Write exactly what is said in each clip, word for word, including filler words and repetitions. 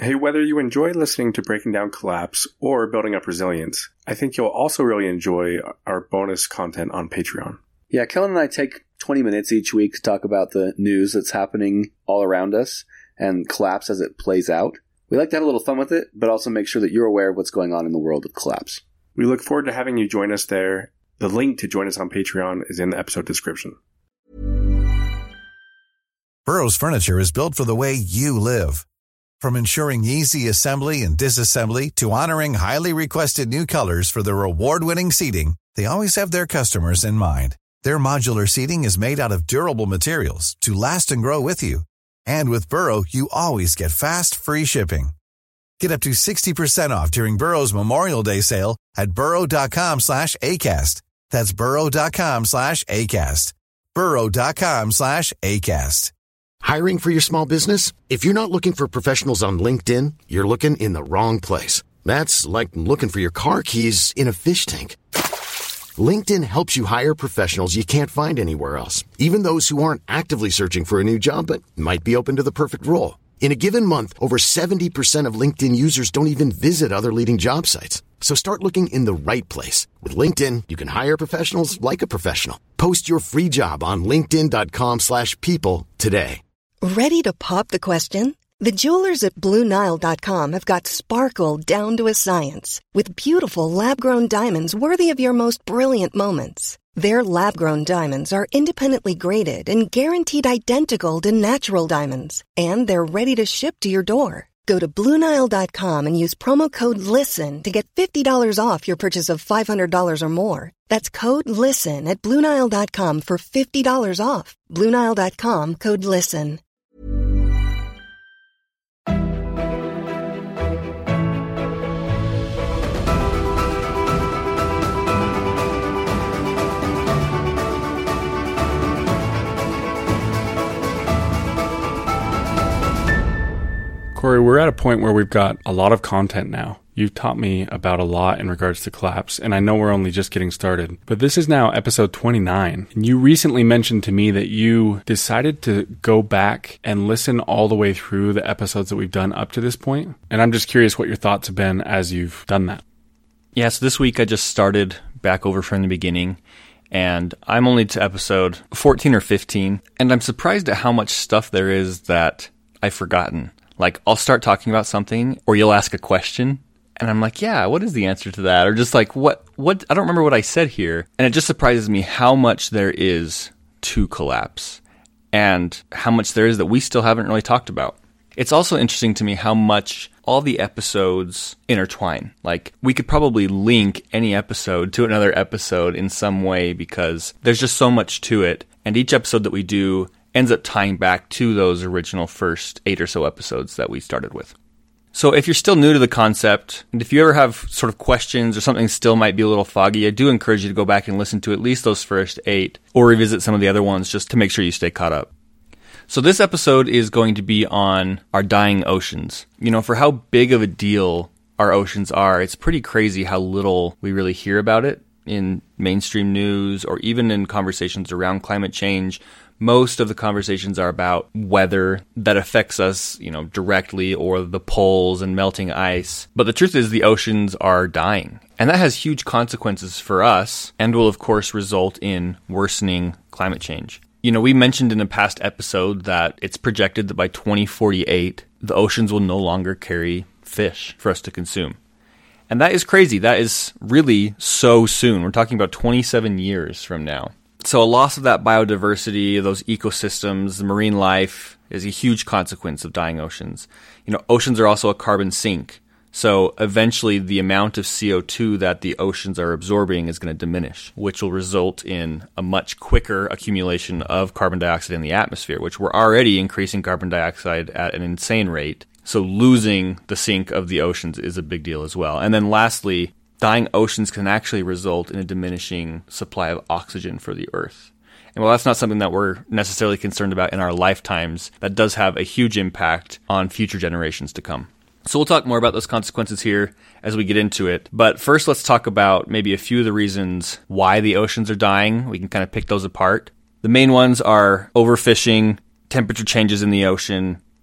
Hey, whether you enjoy listening to Breaking Down Collapse or Building Up Resilience, I think you'll also really enjoy our bonus content on Patreon. Yeah, Kellen and I take twenty minutes each week to talk about the news that's happening all around us and Collapse as it plays out. We like to have a little fun with it, but also make sure that you're aware of what's going on in the world of Collapse. We look forward to having you join us there. The link to join us on Patreon is in the episode description. Burrow's furniture is built for the way you live. From ensuring easy assembly and disassembly to honoring highly requested new colors for their award-winning seating, they always have their customers in mind. Their modular seating is made out of durable materials to last and grow with you. And with Burrow, you always get fast, free shipping. Get up to sixty percent off during Burrow's Memorial Day sale at burrow.com slash ACAST. That's burrow.com slash ACAST. burrow.com slash ACAST. Hiring for your small business? If you're not looking for professionals on LinkedIn, you're looking in the wrong place. That's like looking for your car keys in a fish tank. LinkedIn helps you hire professionals you can't find anywhere else, even those who aren't actively searching for a new job but might be open to the perfect role. In a given month, over seventy percent of LinkedIn users don't even visit other leading job sites. So start looking in the right place. With LinkedIn, you can hire professionals like a professional. Post your free job on linkedin.com slash people today. Ready to pop the question? The jewelers at Blue Nile dot com have got sparkle down to a science with beautiful lab-grown diamonds worthy of your most brilliant moments. Their lab-grown diamonds are independently graded and guaranteed identical to natural diamonds, and they're ready to ship to your door. Go to Blue Nile dot com and use promo code LISTEN to get fifty dollars off your purchase of five hundred dollars or more. That's code LISTEN at Blue Nile dot com for fifty dollars off. Blue Nile dot com, code LISTEN. Corey, we're at a point where we've got a lot of content now. You've taught me about a lot in regards to Collapse, and I know we're only just getting started. But this is now episode twenty-nine. And you recently mentioned to me that you decided to go back and listen all the way through the episodes that we've done up to this point. And I'm just curious what your thoughts have been as you've done that. Yeah, so this week I just started back over from the beginning, and I'm only to episode fourteen or fifteen, and I'm surprised at how much stuff there is that I've forgotten. Like, I'll start talking about something, or you'll ask a question, and I'm like, yeah, what is the answer to that? Or just like, what, what, I don't remember what I said here. And it just surprises me how much there is to Collapse, and how much there is that we still haven't really talked about. It's also interesting to me how much all the episodes intertwine. Like, we could probably link any episode to another episode in some way, because there's just so much to it, and each episode that we do ends up tying back to those original first eight or so episodes that we started with. So if you're still new to the concept, and if you ever have sort of questions or something still might be a little foggy, I do encourage you to go back and listen to at least those first eight, or revisit some of the other ones just to make sure you stay caught up. So this episode is going to be on our dying oceans. You know, for how big of a deal our oceans are, it's pretty crazy how little we really hear about it in mainstream news or even in conversations around climate change. Most of the conversations are about weather that affects us, you know, directly, or the poles and melting ice. But the truth is the oceans are dying. And that has huge consequences for us and will, of course, result in worsening climate change. You know, we mentioned in a past episode that it's projected that by twenty forty-eight, the oceans will no longer carry fish for us to consume. And that is crazy. That is really so soon. We're talking about twenty-seven years from now. So a loss of that biodiversity, those ecosystems, the marine life, is a huge consequence of dying oceans. You know, oceans are also a carbon sink. So eventually the amount of C O two that the oceans are absorbing is going to diminish, which will result in a much quicker accumulation of carbon dioxide in the atmosphere, which we're already increasing carbon dioxide at an insane rate. So losing the sink of the oceans is a big deal as well. And then lastly, dying oceans can actually result in a diminishing supply of oxygen for the Earth. And while that's not something that we're necessarily concerned about in our lifetimes, that does have a huge impact on future generations to come. So we'll talk more about those consequences here as we get into it. But first, let's talk about maybe a few of the reasons why the oceans are dying. We can kind of pick those apart. The main ones are overfishing, temperature changes in the ocean,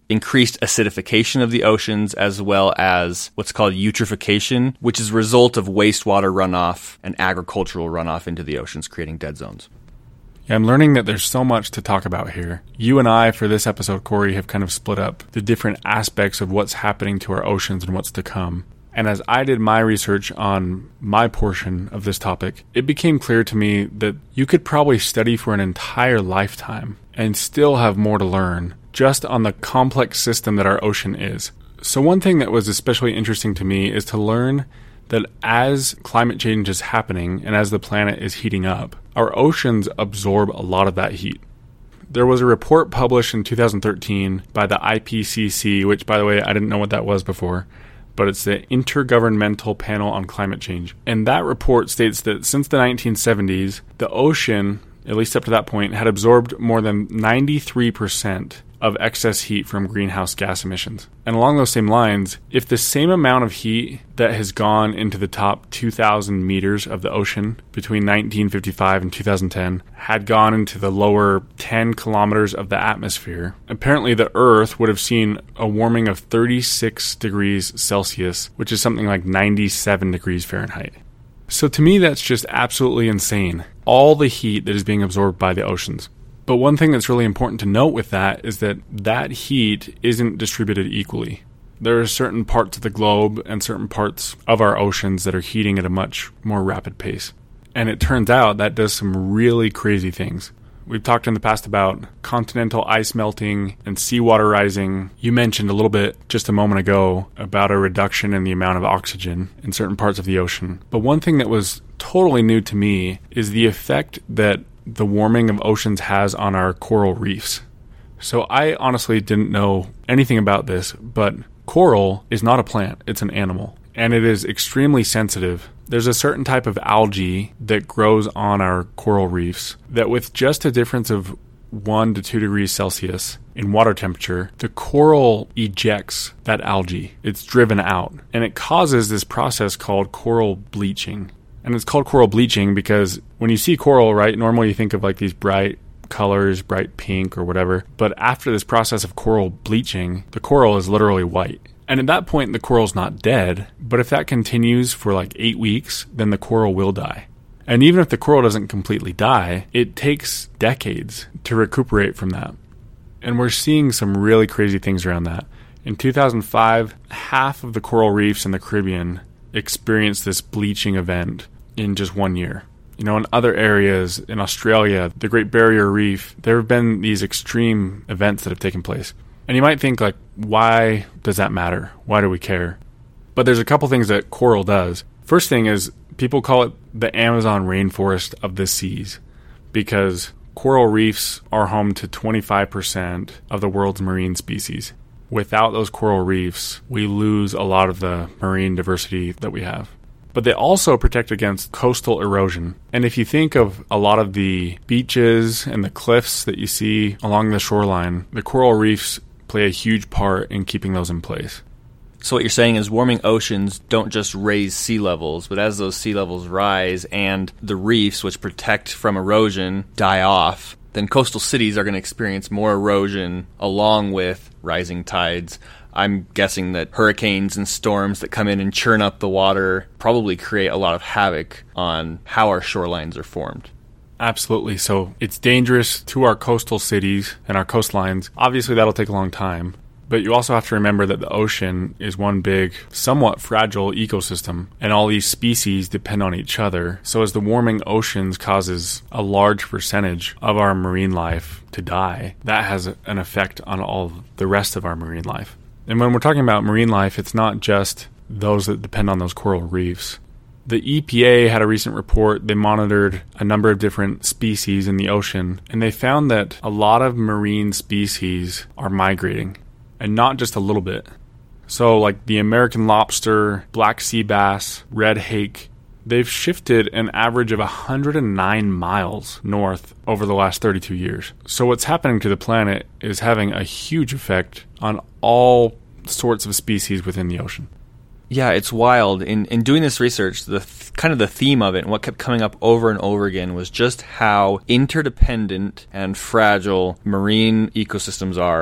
increased acidification of the oceans, as well as what's called eutrophication, which is a result of wastewater runoff and agricultural runoff into the oceans, creating dead zones. Yeah, I'm learning that there's so much to talk about here. You and I, for this episode, Corey, have kind of split up the different aspects of what's happening to our oceans and what's to come. And as I did my research on my portion of this topic, it became clear to me that you could probably study for an entire lifetime and still have more to learn just on the complex system that our ocean is. So one thing that was especially interesting to me is to learn that as climate change is happening and as the planet is heating up, our oceans absorb a lot of that heat. There was a report published in two thousand thirteen by the I P C C, which, by the way, I didn't know what that was before, but it's the Intergovernmental Panel on Climate Change. And that report states that since the nineteen seventies, the ocean, at least up to that point, had absorbed more than ninety-three percent of excess heat from greenhouse gas emissions. And along those same lines, if the same amount of heat that has gone into the top two thousand meters of the ocean between nineteen fifty-five and two thousand ten had gone into the lower ten kilometers of the atmosphere, apparently the Earth would have seen a warming of thirty-six degrees Celsius, which is something like ninety-seven degrees Fahrenheit. So to me, that's just absolutely insane. All the heat that is being absorbed by the oceans. But one thing that's really important to note with that is that that heat isn't distributed equally. There are certain parts of the globe and certain parts of our oceans that are heating at a much more rapid pace. And it turns out that does some really crazy things. We've talked in the past about continental ice melting and seawater rising. You mentioned a little bit just a moment ago about a reduction in the amount of oxygen in certain parts of the ocean. But one thing that was totally new to me is the effect that the warming of oceans has on our coral reefs. So I honestly didn't know anything about this, but coral is not a plant, it's an animal, and it is extremely sensitive. There's a certain type of algae that grows on our coral reefs that with just a difference of one to two degrees Celsius in water temperature, the coral ejects that algae. It's driven out, and it causes this process called coral bleaching. And it's called coral bleaching because when you see coral, right, normally you think of like these bright colors, bright pink or whatever. But after this process of coral bleaching, the coral is literally white. And at that point, the coral's not dead. But if that continues for like eight weeks, then the coral will die. And even if the coral doesn't completely die, it takes decades to recuperate from that. And we're seeing some really crazy things around that. In two thousand five, half of the coral reefs in the Caribbean experienced this bleaching event in just one year. You know, in other areas, in Australia, the Great Barrier Reef, there have been these extreme events that have taken place. And you might think, like, why does that matter? Why do we care? But there's a couple things that coral does. First thing is, people call it the Amazon rainforest of the seas because coral reefs are home to twenty-five percent of the world's marine species. Without those coral reefs, we lose a lot of the marine diversity that we have. But they also protect against coastal erosion. And if you think of a lot of the beaches and the cliffs that you see along the shoreline, the coral reefs play a huge part in keeping those in place. So what you're saying is warming oceans don't just raise sea levels, but as those sea levels rise and the reefs, which protect from erosion, die off, then coastal cities are going to experience more erosion along with rising tides. I'm guessing that hurricanes and storms that come in and churn up the water probably create a lot of havoc on how our shorelines are formed. Absolutely. So it's dangerous to our coastal cities and our coastlines. Obviously, that'll take a long time. But you also have to remember that the ocean is one big, somewhat fragile ecosystem, and all these species depend on each other. So as the warming oceans causes a large percentage of our marine life to die, that has an effect on all the rest of our marine life. And when we're talking about marine life, it's not just those that depend on those coral reefs. The E P A had a recent report. They monitored a number of different species in the ocean, and they found that a lot of marine species are migrating. And not just a little bit. So like the American lobster, black sea bass, red hake, they've shifted an average of one hundred nine miles north over the last thirty-two years. So what's happening to the planet is having a huge effect on all sorts of species within the ocean. Yeah, it's wild. In in doing this research, the th- kind of the theme of it and what kept coming up over and over again was just how interdependent and fragile marine ecosystems are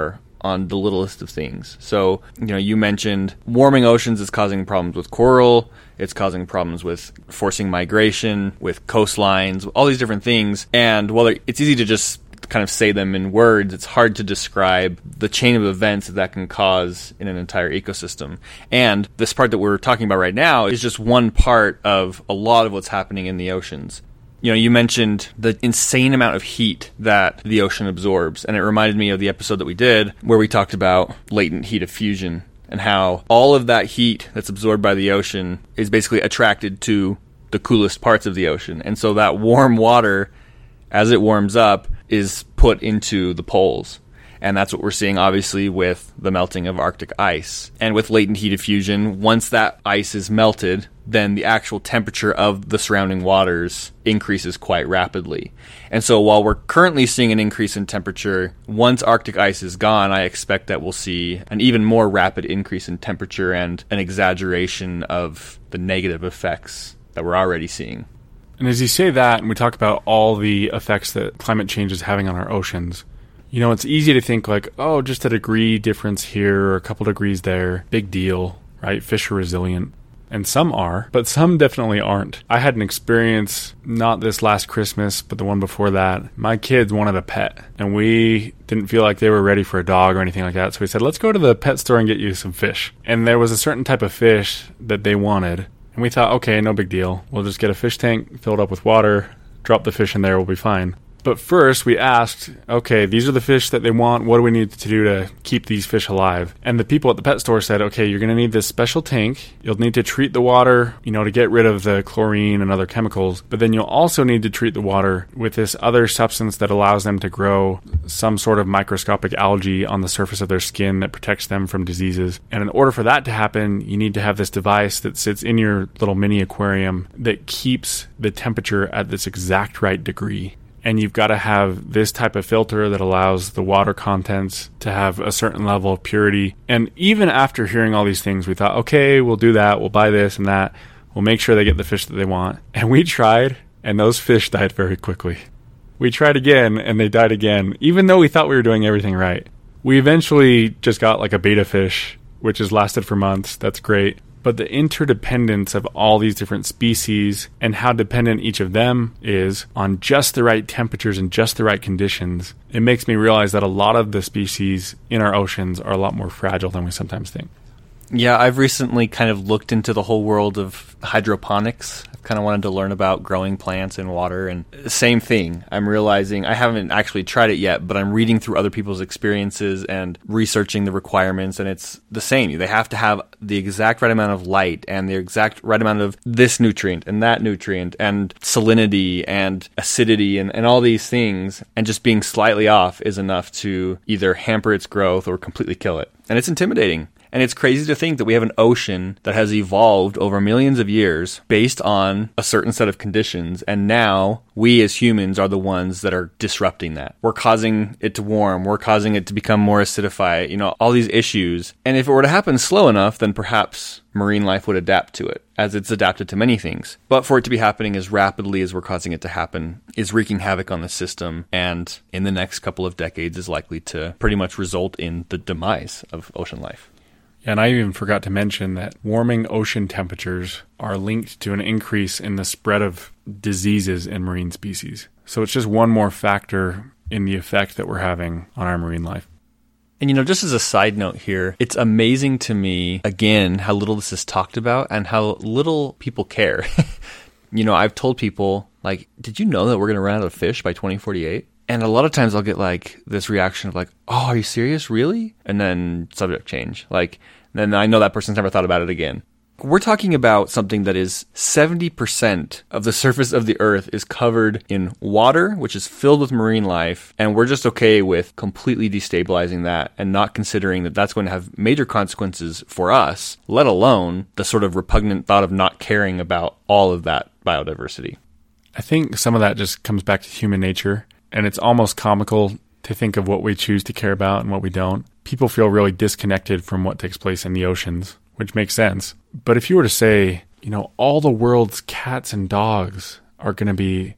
on the littlest of things. So, you know, you mentioned warming oceans is causing problems with coral. It's causing problems with forcing migration, with coastlines, all these different things. And while it's easy to just kind of say them in words, it's hard to describe the chain of events that that can cause in an entire ecosystem. And this part that we're talking about right now is just one part of a lot of what's happening in the oceans. You know, you mentioned the insane amount of heat that the ocean absorbs, and it reminded me of the episode that we did where we talked about latent heat of fusion and how all of that heat that's absorbed by the ocean is basically attracted to the coolest parts of the ocean. And so that warm water, as it warms up, is put into the poles. And that's what we're seeing, obviously, with the melting of Arctic ice. And with latent heat of fusion, once that ice is melted, then the actual temperature of the surrounding waters increases quite rapidly. And so while we're currently seeing an increase in temperature, once Arctic ice is gone, I expect that we'll see an even more rapid increase in temperature and an exaggeration of the negative effects that we're already seeing. And as you say that, and we talk about all the effects that climate change is having on our oceans, you know, it's easy to think like, oh, just a degree difference here or a couple degrees there, big deal, right? Fish are resilient. And some are, but some definitely aren't. I had an experience, not this last Christmas, but the one before that. My kids wanted a pet, and we didn't feel like they were ready for a dog or anything like that. So we said, let's go to the pet store and get you some fish. And there was a certain type of fish that they wanted. And we thought, okay, no big deal. We'll just get a fish tank, fill it up with water, drop the fish in there, we'll be fine. But first, we asked, okay, these are the fish that they want. What do we need to do to keep these fish alive? And the people at the pet store said, okay, you're going to need this special tank. You'll need to treat the water, you know, to get rid of the chlorine and other chemicals. But then you'll also need to treat the water with this other substance that allows them to grow some sort of microscopic algae on the surface of their skin that protects them from diseases. And in order for that to happen, you need to have this device that sits in your little mini aquarium that keeps the temperature at this exact right degree. And you've got to have this type of filter that allows the water contents to have a certain level of purity. And even after hearing all these things, we thought, okay, we'll do that. We'll buy this and that. We'll make sure they get the fish that they want. And we tried, and those fish died very quickly. We tried again, and they died again, even though we thought we were doing everything right. We eventually just got like a betta fish, which has lasted for months. That's great. But the interdependence of all these different species and how dependent each of them is on just the right temperatures and just the right conditions, it makes me realize that a lot of the species in our oceans are a lot more fragile than we sometimes think. Yeah, I've recently kind of looked into the whole world of hydroponics. I've kind of wanted to learn about growing plants in water, and same thing. I'm realizing, I haven't actually tried it yet, but I'm reading through other people's experiences and researching the requirements, and it's the same. They have to have the exact right amount of light and the exact right amount of this nutrient and that nutrient and salinity and acidity and, and all these things, and just being slightly off is enough to either hamper its growth or completely kill it. And it's intimidating. And it's crazy to think that we have an ocean that has evolved over millions of years based on a certain set of conditions. And now we as humans are the ones that are disrupting that. We're causing it to warm. We're causing it to become more acidified, you know, all these issues. And if it were to happen slow enough, then perhaps marine life would adapt to it, as it's adapted to many things. But for it to be happening as rapidly as we're causing it to happen is wreaking havoc on the system. And in the next couple of decades is likely to pretty much result in the demise of ocean life. And I even forgot to mention that warming ocean temperatures are linked to an increase in the spread of diseases in marine species. So it's just one more factor in the effect that we're having on our marine life. And, you know, just as a side note here, it's amazing to me, again, how little this is talked about and how little people care. You know, I've told people, like, did you know that we're going to run out of fish by twenty forty-eight? And a lot of times I'll get like this reaction of like, oh, are you serious? Really? And then subject change. Like, then I know that person's never thought about it again. We're talking about something that is seventy percent of the surface of the earth is covered in water, which is filled with marine life. And we're just okay with completely destabilizing that and not considering that that's going to have major consequences for us, let alone the sort of repugnant thought of not caring about all of that biodiversity. I think some of that just comes back to human nature. And it's almost comical to think of what we choose to care about and what we don't. People feel really disconnected from what takes place in the oceans, which makes sense. But if you were to say, you know, all the world's cats and dogs are going to be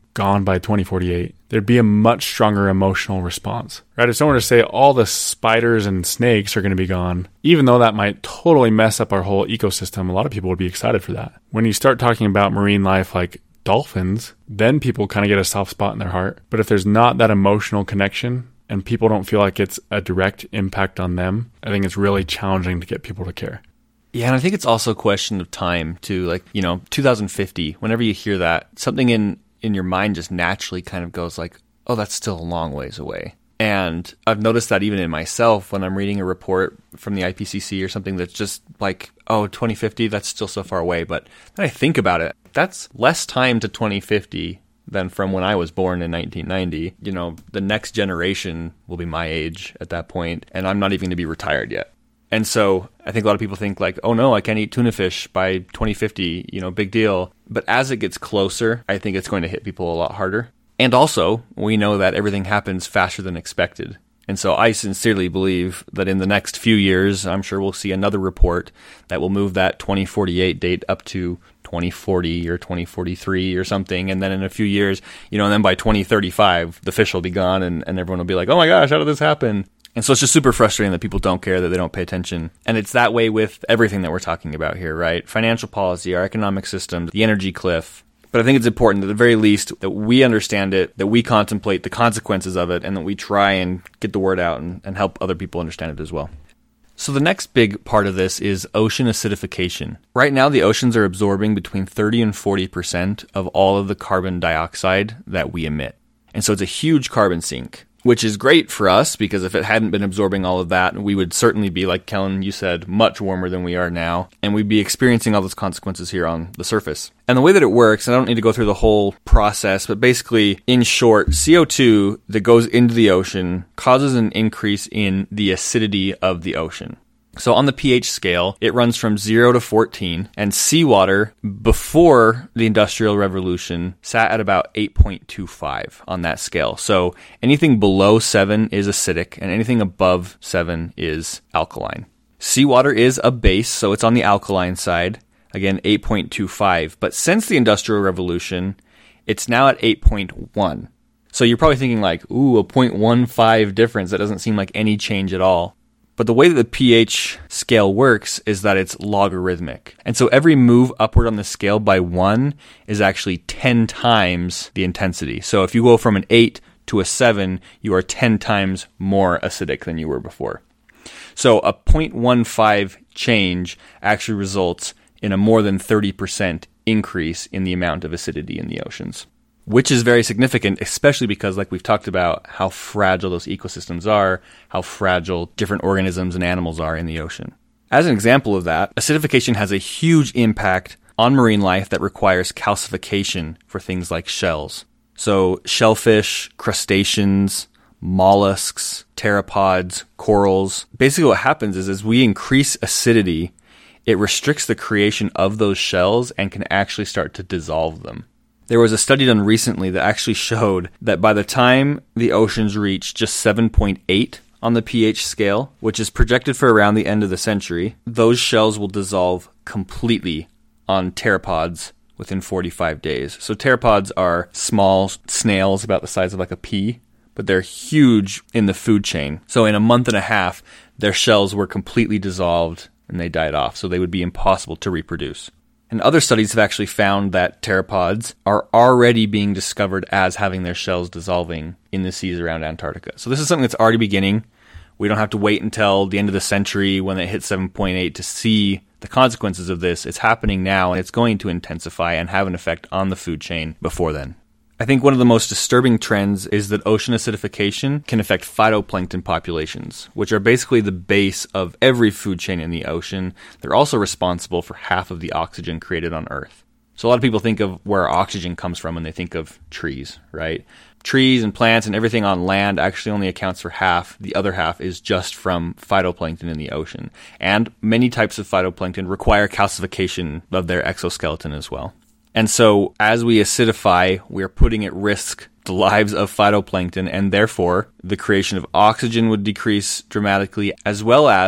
gone by twenty forty-eight, there'd be a much stronger emotional response, right? If someone were to say all the spiders and snakes are going to be gone, even though that might totally mess up our whole ecosystem, a lot of people would be excited for that. When you start talking about marine life like dolphins, then people kind of get a soft spot in their heart. But if there's not that emotional connection and people don't feel like it's a direct impact on them, I think it's really challenging to get people to care. Yeah, and I think it's also a question of time too. Like, you know, two thousand fifty, whenever you hear that, something in in your mind just naturally kind of goes like, oh, that's still a long ways away. And I've noticed that even in myself when I'm reading a report from the I P C C or something that's just like, oh, twenty fifty, that's still so far away. But then I think about it, that's less time to twenty fifty than from when I was born in nineteen ninety. You know, the next generation will be my age at that point, and I'm not even going to be retired yet. And so I think a lot of people think like, oh no, I can't eat tuna fish by twenty fifty, you know, big deal. But as it gets closer, I think it's going to hit people a lot harder. And also, we know that everything happens faster than expected. And so I sincerely believe that in the next few years, I'm sure we'll see another report that will move that twenty forty-eight date up to twenty forty or twenty forty-three or something. And then in a few years, you know, and then by twenty thirty-five, the fish will be gone and, and everyone will be like, oh my gosh, how did this happen? And so it's just super frustrating that people don't care, that they don't pay attention. And it's that way with everything that we're talking about here, right? Financial policy, our economic system, the energy cliff. But I think it's important, at the very least, that we understand it, that we contemplate the consequences of it, and that we try and get the word out and, and help other people understand it as well. So the next big part of this is ocean acidification. Right now, the oceans are absorbing between thirty and forty percent of all of the carbon dioxide that we emit. And so it's a huge carbon sink, which is great for us because if it hadn't been absorbing all of that, we would certainly be, like Kellen, you said, much warmer than we are now. And we'd be experiencing all those consequences here on the surface. And the way that it works, and I don't need to go through the whole process, but basically, in short, C O two that goes into the ocean causes an increase in the acidity of the ocean. So on the pH scale, it runs from zero to fourteen, and seawater before the Industrial Revolution sat at about eight point two five on that scale. So anything below seven is acidic, and anything above seven is alkaline. Seawater is a base, so it's on the alkaline side. Again, eight point two five. But since the Industrial Revolution, it's now at eight point one. So you're probably thinking like, ooh, a zero point one five difference. That doesn't seem like any change at all. But the way that the pH scale works is that it's logarithmic. And so every move upward on the scale by one is actually ten times the intensity. So if you go from an eight to a seven, you are ten times more acidic than you were before. So a zero point one five change actually results in a more than thirty percent increase in the amount of acidity in the oceans, which is very significant, especially because, like we've talked about, how fragile those ecosystems are, how fragile different organisms and animals are in the ocean. As an example of that, acidification has a huge impact on marine life that requires calcification for things like shells. So shellfish, crustaceans, mollusks, pteropods, corals. Basically what happens is as we increase acidity, it restricts the creation of those shells and can actually start to dissolve them. There was a study done recently that actually showed that by the time the oceans reach just seven point eight on the pH scale, which is projected for around the end of the century, those shells will dissolve completely on pteropods within forty-five days. So pteropods are small snails about the size of like a pea, but they're huge in the food chain. So in a month and a half, their shells were completely dissolved and they died off. So they would be impossible to reproduce. And other studies have actually found that pteropods are already being discovered as having their shells dissolving in the seas around Antarctica. So this is something that's already beginning. We don't have to wait until the end of the century when it hits seven point eight to see the consequences of this. It's happening now, and it's going to intensify and have an effect on the food chain before then. I think one of the most disturbing trends is that ocean acidification can affect phytoplankton populations, which are basically the base of every food chain in the ocean. They're also responsible for half of the oxygen created on Earth. So a lot of people think of where oxygen comes from when they think of trees, right? Trees and plants and everything on land actually only accounts for half. The other half is just from phytoplankton in the ocean. And many types of phytoplankton require calcification of their exoskeleton as well. And so as we acidify, we are putting at risk the lives of phytoplankton, and therefore the creation of oxygen would decrease dramatically, as well as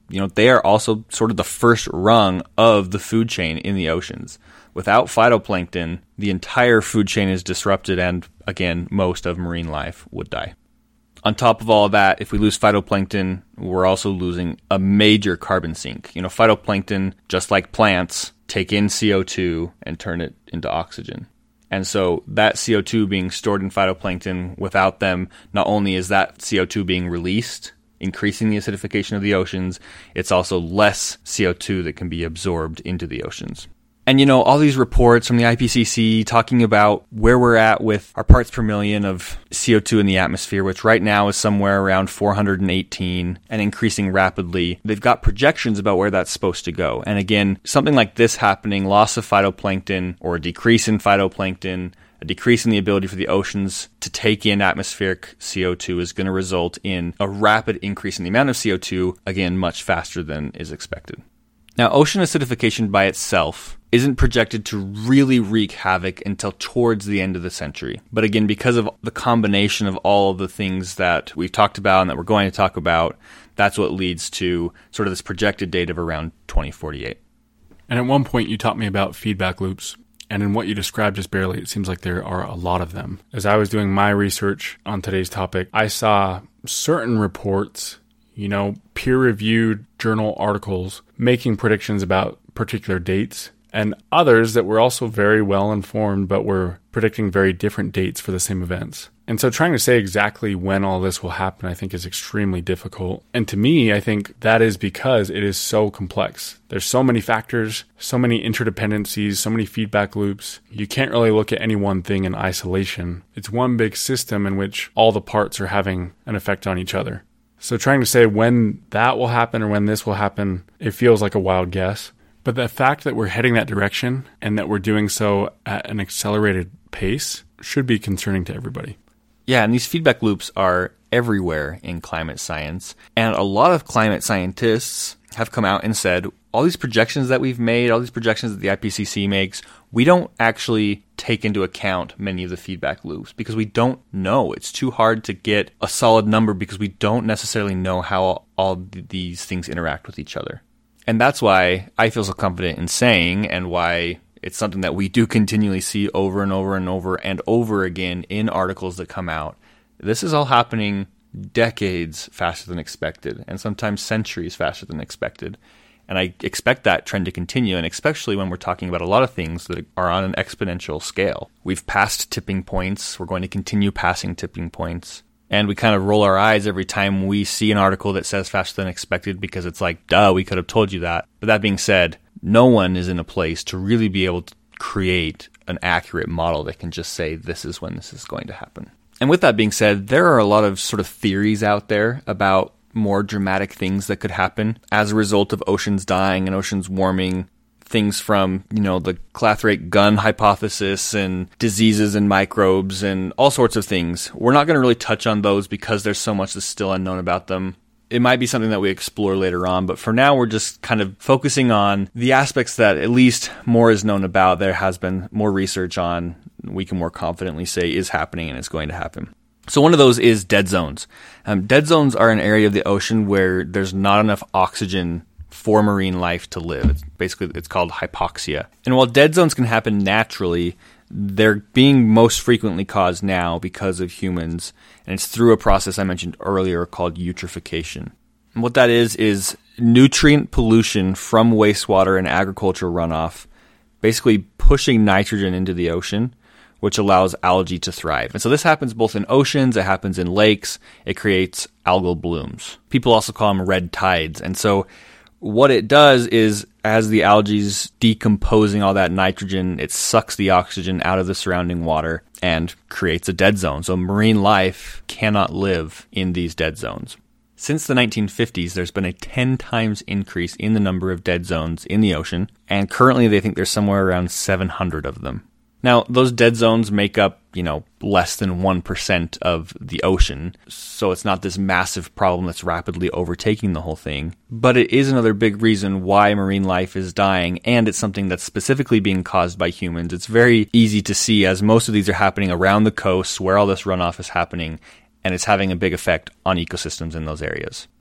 you know, they are also sort of the first rung of the food chain in the oceans. Without phytoplankton, the entire food chain is disrupted and, again, most of marine life would die. On top of all of that, if we lose phytoplankton, we're also losing a major carbon sink. You know, phytoplankton, just like plants, take in C O two and turn it into oxygen. And so that C O two being stored in phytoplankton, without them, not only is that C O two being released, increasing the acidification of the oceans, it's also less C O two that can be absorbed into the oceans. And, you know, all these reports from the I P C C talking about where we're at with our parts per million of C O two in the atmosphere, which right now is somewhere around four hundred eighteen and increasing rapidly. They've got projections about where that's supposed to go. And again, something like this happening, loss of phytoplankton or a decrease in phytoplankton, a decrease in the ability for the oceans to take in atmospheric C O two is going to result in a rapid increase in the amount of C O two, again, much faster than is expected. Now, ocean acidification by itself isn't projected to really wreak havoc until towards the end of the century. But again, because of the combination of all of the things that we've talked about and that we're going to talk about, that's what leads to sort of this projected date of around twenty forty-eight. And at one point you taught me about feedback loops. And in what you described just barely, it seems like there are a lot of them. As I was doing my research on today's topic, I saw certain reports, you know, peer-reviewed journal articles making predictions about particular dates, and others that were also very well informed but were predicting very different dates for the same events. And so trying to say exactly when all this will happen, I think, is extremely difficult. And to me, I think that is because it is so complex. There's so many factors, so many interdependencies, so many feedback loops. You can't really look at any one thing in isolation. It's one big system in which all the parts are having an effect on each other. So trying to say when that will happen or when this will happen, it feels like a wild guess. But the fact that we're heading that direction and that we're doing so at an accelerated pace should be concerning to everybody. Yeah, and these feedback loops are everywhere in climate science. And a lot of climate scientists have come out and said, all these projections that we've made, all these projections that the I P C C makes, we don't actually take into account many of the feedback loops because we don't know. It's too hard to get a solid number because we don't necessarily know how all these things interact with each other. And that's why I feel so confident in saying, and why it's something that we do continually see over and over and over and over again in articles that come out. This is all happening decades faster than expected, and sometimes centuries faster than expected. And I expect that trend to continue, and especially when we're talking about a lot of things that are on an exponential scale. We've passed tipping points. We're going to continue passing tipping points. And we kind of roll our eyes every time we see an article that says faster than expected because it's like, duh, we could have told you that. But that being said, no one is in a place to really be able to create an accurate model that can just say this is when this is going to happen. And with that being said, there are a lot of sort of theories out there about more dramatic things that could happen as a result of oceans dying and oceans warming. Things from, you know, the clathrate gun hypothesis and diseases and microbes and all sorts of things. We're not going to really touch on those because there's so much that's still unknown about them. It might be something that we explore later on, but for now we're just kind of focusing on the aspects that at least more is known about. There has been more research on, we can more confidently say is happening and is going to happen. So one of those is dead zones. Um, dead zones are an area of the ocean where there's not enough oxygen for marine life to live. It's basically, it's called hypoxia. And while dead zones can happen naturally, they're being most frequently caused now because of humans, and it's through a process I mentioned earlier called eutrophication. And what that is, is nutrient pollution from wastewater and agriculture runoff, basically pushing nitrogen into the ocean, which allows algae to thrive. And so this happens both in oceans, it happens in lakes, it creates algal blooms. People also call them red tides. And so what it does is, as the algae's decomposing all that nitrogen, it sucks the oxygen out of the surrounding water and creates a dead zone. So marine life cannot live in these dead zones. Since the nineteen fifties, there's been a ten times increase in the number of dead zones in the ocean, and currently they think there's somewhere around seven hundred of them. Now, those dead zones make up, you know, less than one percent of the ocean, so it's not this massive problem that's rapidly overtaking the whole thing. But it is another big reason why marine life is dying, and it's something that's specifically being caused by humans. It's very easy to see, as most of these are happening around the coasts where all this runoff is happening, and it's having a big effect on ecosystems in those areas.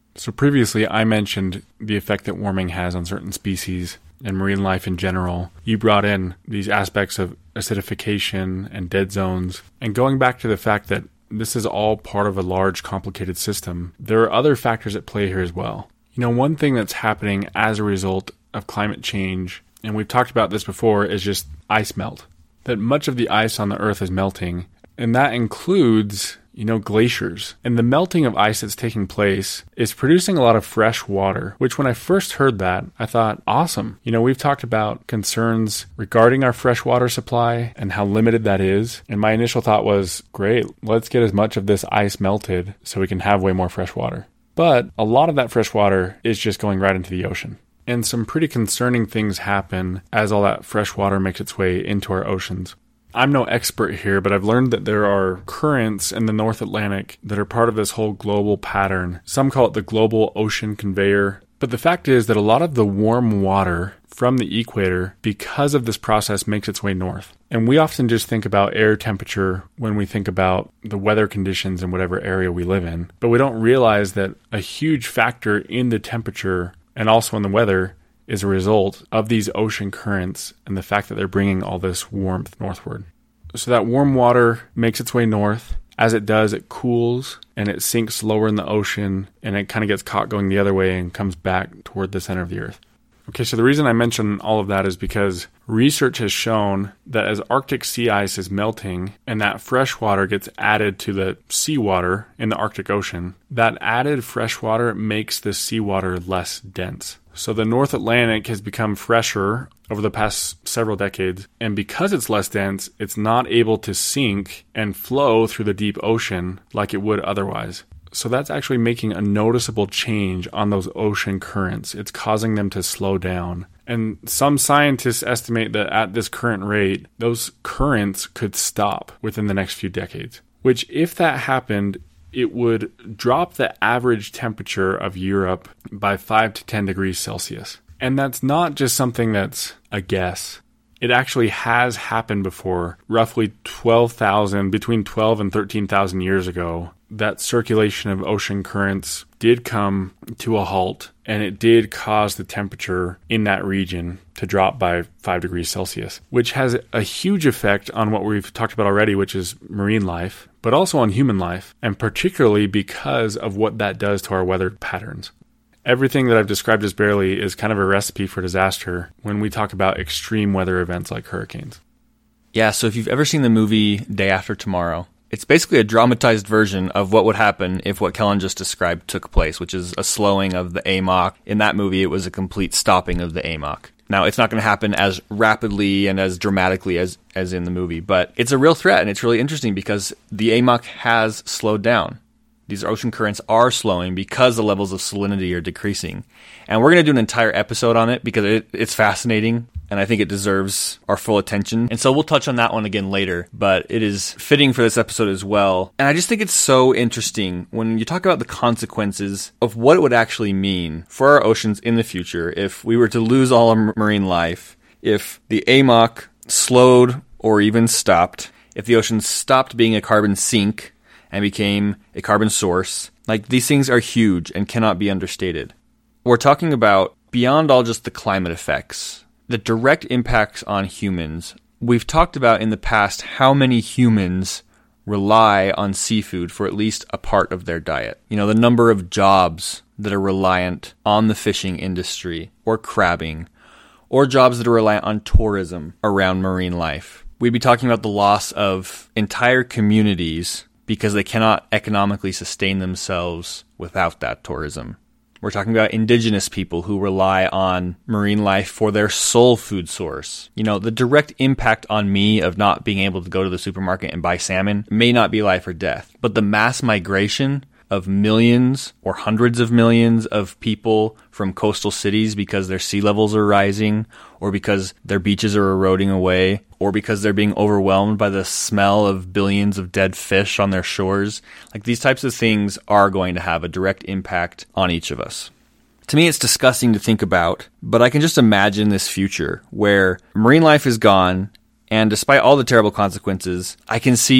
So previously I mentioned the effect that warming has on certain species and marine life in general. You brought in these aspects of acidification and dead zones. And going back to the fact that this is all part of a large, complicated system, there are other factors at play here as well. You know, one thing that's happening as a result of climate change, and we've talked about this before, is just ice melt. That much of the ice on the Earth is melting, and that includes, you know, glaciers. And the melting of ice that's taking place is producing a lot of fresh water, which when I first heard that, I thought, awesome. You know, we've talked about concerns regarding our freshwater supply and how limited that is. And my initial thought was, great, let's get as much of this ice melted so we can have way more fresh water. But a lot of that fresh water is just going right into the ocean. And some pretty concerning things happen as all that fresh water makes its way into our oceans. I'm no expert here, but I've learned that there are currents in the North Atlantic that are part of this whole global pattern. Some call it the global ocean conveyor. But the fact is that a lot of the warm water from the equator, because of this process, makes its way north. And we often just think about air temperature when we think about the weather conditions in whatever area we live in. But we don't realize that a huge factor in the temperature and also in the weather is a result of these ocean currents and the fact that they're bringing all this warmth northward. So that warm water makes its way north. As it does, it cools and it sinks lower in the ocean, and it kind of gets caught going the other way and comes back toward the center of the Earth. Okay, so the reason I mention all of that is because research has shown that as Arctic sea ice is melting and that fresh water gets added to the seawater in the Arctic Ocean, that added fresh water makes the seawater less dense. So the North Atlantic has become fresher over the past several decades, and because it's less dense, it's not able to sink and flow through the deep ocean like it would otherwise. So that's actually making a noticeable change on those ocean currents. It's causing them to slow down. And some scientists estimate that at this current rate, those currents could stop within the next few decades. Which, if that happened, it would drop the average temperature of Europe by five to ten degrees Celsius. And that's not just something that's a guess. It actually has happened before, roughly twelve thousand, between twelve and thirteen thousand years ago. That circulation of ocean currents did come to a halt, and it did cause the temperature in that region to drop by five degrees Celsius, which has a huge effect on what we've talked about already, which is marine life, but also on human life, and particularly because of what that does to our weather patterns. Everything that I've described as barely is kind of a recipe for disaster when we talk about extreme weather events like hurricanes. Yeah, so if you've ever seen the movie Day After Tomorrow, it's basically a dramatized version of what would happen if what Kellen just described took place, which is a slowing of the A M O C. In that movie, it was a complete stopping of the A M O C. Now, it's not going to happen as rapidly and as dramatically as, as in the movie, but it's a real threat, and it's really interesting because the A M O C has slowed down. These ocean currents are slowing because the levels of salinity are decreasing. And we're going to do an entire episode on it because it, it's fascinating, and I think it deserves our full attention. And so we'll touch on that one again later, but it is fitting for this episode as well. And I just think it's so interesting when you talk about the consequences of what it would actually mean for our oceans in the future if we were to lose all our marine life, if the A M O C slowed or even stopped, if the oceans stopped being a carbon sink and became a carbon source. Like, these things are huge and cannot be understated. We're talking about, beyond all just the climate effects, the direct impacts on humans. We've talked about in the past how many humans rely on seafood for at least a part of their diet. You know, the number of jobs that are reliant on the fishing industry or crabbing, or jobs that are reliant on tourism around marine life. We'd be talking about the loss of entire communities because they cannot economically sustain themselves without that tourism. We're talking about indigenous people who rely on marine life for their sole food source. You know, the direct impact on me of not being able to go to the supermarket and buy salmon may not be life or death, but the mass migration of millions or hundreds of millions of people from coastal cities because their sea levels are rising, or because their beaches are eroding away, or because they're being overwhelmed by the smell of billions of dead fish on their shores. Like, these types of things are going to have a direct impact on each of us. To me, it's disgusting to think about, but I can just imagine this future where marine life is gone, and despite all the terrible consequences, I can see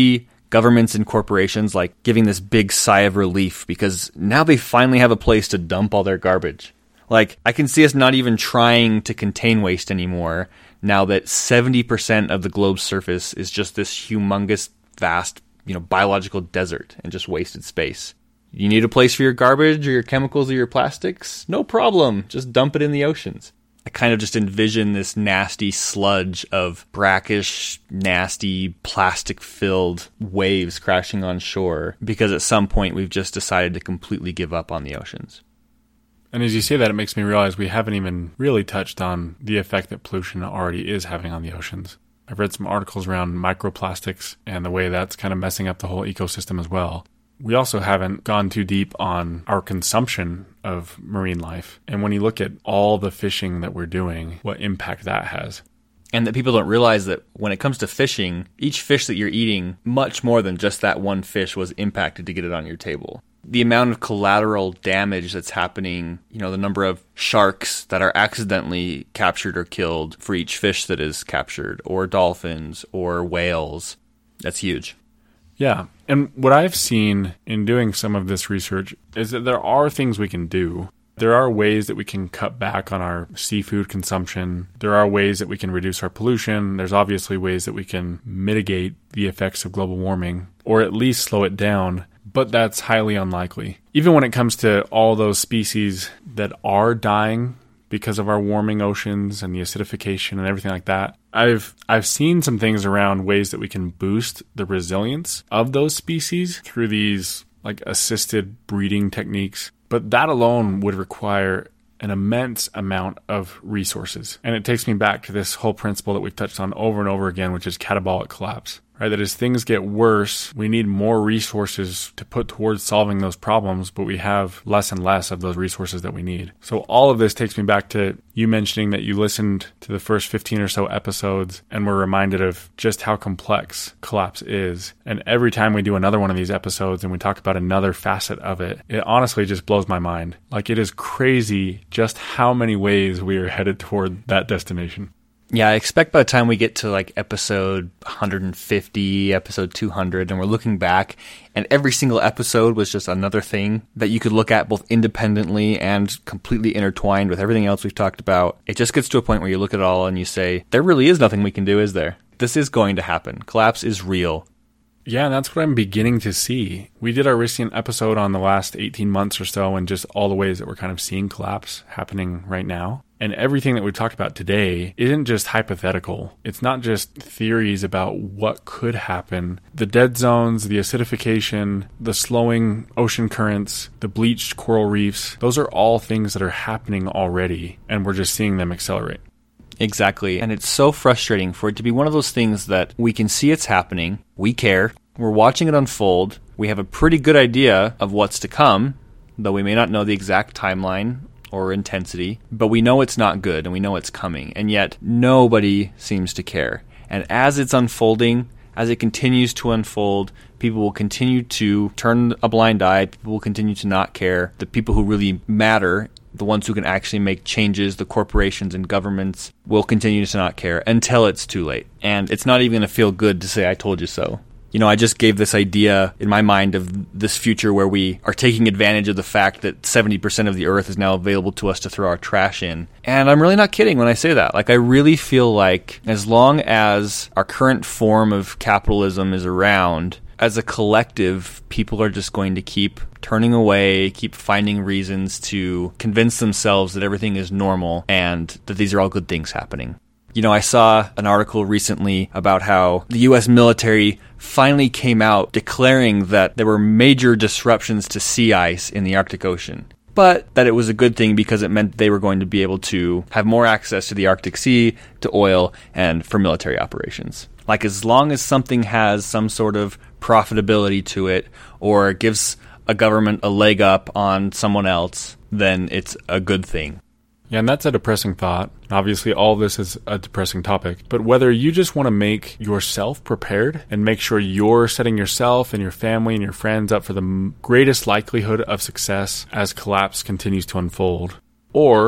governments and corporations like giving this big sigh of relief because now they finally have a place to dump all their garbage. Like, I can see us not even trying to contain waste anymore now that seventy percent of the globe's surface is just this humongous, vast, you know, biological desert and just wasted space. You need a place for your garbage or your chemicals or your plastics? No problem. Just dump it in the oceans. I kind of just envision this nasty sludge of brackish, nasty, plastic-filled waves crashing on shore because at some point we've just decided to completely give up on the oceans. And as you say that, it makes me realize we haven't even really touched on the effect that pollution already is having on the oceans. I've read some articles around microplastics and the way that's kind of messing up the whole ecosystem as well. We also haven't gone too deep on our consumption of marine life. And when you look at all the fishing that we're doing, what impact that has. And that people don't realize that when it comes to fishing, each fish that you're eating, much more than just that one fish was impacted to get it on your table. The amount of collateral damage that's happening, you know, the number of sharks that are accidentally captured or killed for each fish that is captured, or dolphins, or whales, that's huge. Yeah. And what I've seen in doing some of this research is that there are things we can do. There are ways that we can cut back on our seafood consumption. There are ways that we can reduce our pollution. There's obviously ways that we can mitigate the effects of global warming, or at least slow it down. But that's highly unlikely. Even when it comes to all those species that are dying because of our warming oceans and the acidification and everything like that, I've I've seen some things around ways that we can boost the resilience of those species through these like assisted breeding techniques. But that alone would require an immense amount of resources. And it takes me back to this whole principle that we've touched on over and over again, which is catabolic collapse. Right, that as things get worse, we need more resources to put towards solving those problems, but we have less and less of those resources that we need. So all of this takes me back to you mentioning that you listened to the first fifteen or so episodes and were reminded of just how complex collapse is. And every time we do another one of these episodes and we talk about another facet of it, it honestly just blows my mind. Like, it is crazy just how many ways we are headed toward that destination. Yeah, I expect by the time we get to like episode one hundred fifty, episode two hundred, and we're looking back, and every single episode was just another thing that you could look at both independently and completely intertwined with everything else we've talked about. It just gets to a point where you look at it all and you say, there really is nothing we can do, is there? This is going to happen. Collapse is real. Yeah, and that's what I'm beginning to see. We did our recent episode on the last eighteen months or so and just all the ways that we're kind of seeing collapse happening right now. And everything that we talked about today isn't just hypothetical. It's not just theories about what could happen. The dead zones, the acidification, the slowing ocean currents, the bleached coral reefs, those are all things that are happening already, and we're just seeing them accelerate. Exactly. And it's so frustrating for it to be one of those things that we can see it's happening, we care, we're watching it unfold, we have a pretty good idea of what's to come, though we may not know the exact timeline or intensity, but we know it's not good and we know it's coming, and yet nobody seems to care. And as it's unfolding, as it continues to unfold, people will continue to turn a blind eye, people will continue to not care. The people who really matter, the ones who can actually make changes, the corporations and governments, will continue to not care until it's too late. And it's not even going to feel good to say, I told you so. You know, I just gave this idea in my mind of this future where we are taking advantage of the fact that seventy percent of the earth is now available to us to throw our trash in. And I'm really not kidding when I say that. Like, I really feel like as long as our current form of capitalism is around, as a collective, people are just going to keep turning away, keep finding reasons to convince themselves that everything is normal and that these are all good things happening. You know, I saw an article recently about how the U S military finally came out declaring that there were major disruptions to sea ice in the Arctic Ocean, but that it was a good thing because it meant they were going to be able to have more access to the Arctic Sea, to oil, and for military operations. Like, as long as something has some sort of profitability to it or gives a government a leg up on someone else, then it's a good thing. Yeah, and that's a depressing thought. Obviously, all this is a depressing topic. But whether you just want to make yourself prepared and make sure you're setting yourself and your family and your friends up for the greatest likelihood of success as collapse continues to unfold, or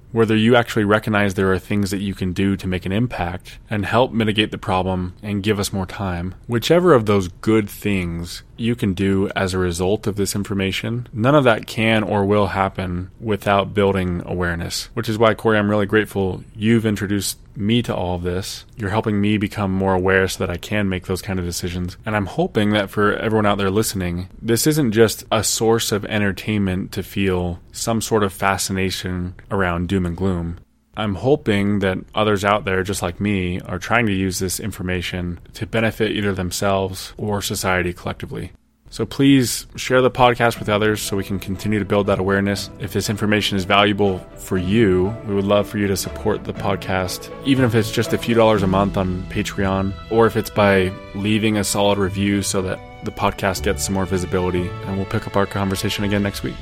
whether you actually recognize there are things that you can do to make an impact and help mitigate the problem and give us more time, whichever of those good things you can do as a result of this information, none of that can or will happen without building awareness, which is why, Corey, I'm really grateful you've introduced me to all of this. You're helping me become more aware so that I can make those kind of decisions. And I'm hoping that for everyone out there listening, this isn't just a source of entertainment to feel some sort of fascination around doom and gloom. I'm hoping that others out there, just like me, are trying to use this information to benefit either themselves or society collectively. So please share the podcast with others so we can continue to build that awareness. If this information is valuable for you, we would love for you to support the podcast, even if it's just a few dollars a month on Patreon, or if it's by leaving a solid review so that the podcast gets some more visibility. And we'll pick up our conversation again next week.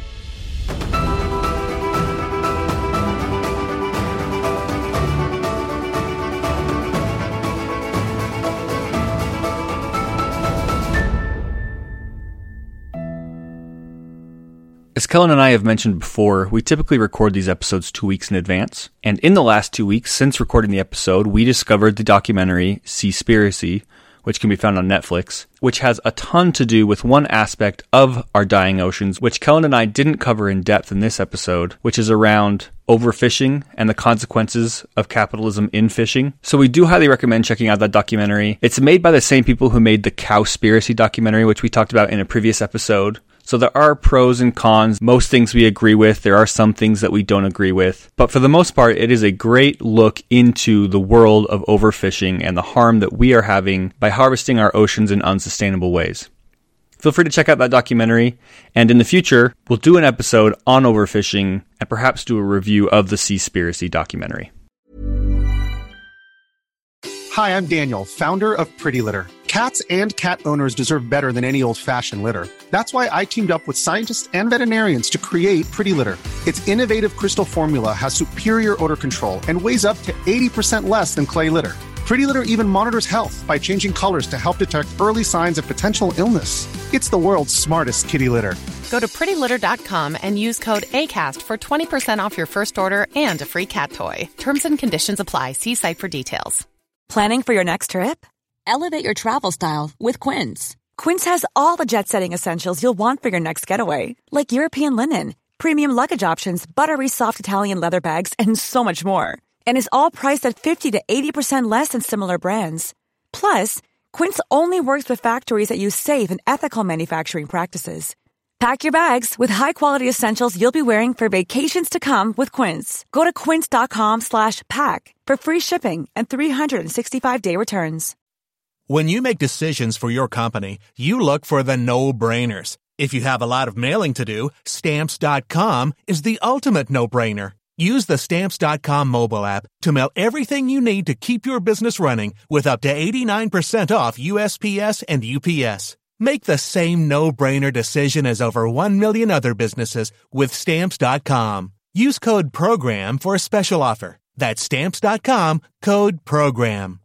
As Kellen and I have mentioned before, we typically record these episodes two weeks in advance. And in the last two weeks since recording the episode, we discovered the documentary Seaspiracy, which can be found on Netflix, which has a ton to do with one aspect of our dying oceans, which Kellen and I didn't cover in depth in this episode, which is around overfishing and the consequences of capitalism in fishing. So we do highly recommend checking out that documentary. It's made by the same people who made the Cowspiracy documentary, which we talked about in a previous episode. So there are pros and cons. Most things we agree with. There are some things that we don't agree with. But for the most part, it is a great look into the world of overfishing and the harm that we are having by harvesting our oceans in unsustainable ways. Feel free to check out that documentary. And in the future, we'll do an episode on overfishing and perhaps do a review of the Seaspiracy documentary. Hi, I'm Daniel, founder of Pretty Litter. Cats and cat owners deserve better than any old-fashioned litter. That's why I teamed up with scientists and veterinarians to create Pretty Litter. Its innovative crystal formula has superior odor control and weighs up to eighty percent less than clay litter. Pretty Litter even monitors health by changing colors to help detect early signs of potential illness. It's the world's smartest kitty litter. Go to pretty litter dot com and use code ACAST for twenty percent off your first order and a free cat toy. Terms and conditions apply. See site for details. Planning for your next trip? Elevate your travel style with Quince. Quince has all the jet-setting essentials you'll want for your next getaway, like European linen, premium luggage options, buttery soft Italian leather bags, and so much more. And is all priced at fifty to eighty percent less than similar brands. Plus, Quince only works with factories that use safe and ethical manufacturing practices. Pack your bags with high-quality essentials you'll be wearing for vacations to come with Quince. Go to quince.com slash pack for free shipping and three sixty-five day returns. When you make decisions for your company, you look for the no-brainers. If you have a lot of mailing to do, Stamps dot com is the ultimate no-brainer. Use the Stamps dot com mobile app to mail everything you need to keep your business running with up to eighty-nine percent off U S P S and U P S. Make the same no-brainer decision as over one million other businesses with Stamps dot com. Use code PROGRAM for a special offer. That's Stamps dot com, code PROGRAM.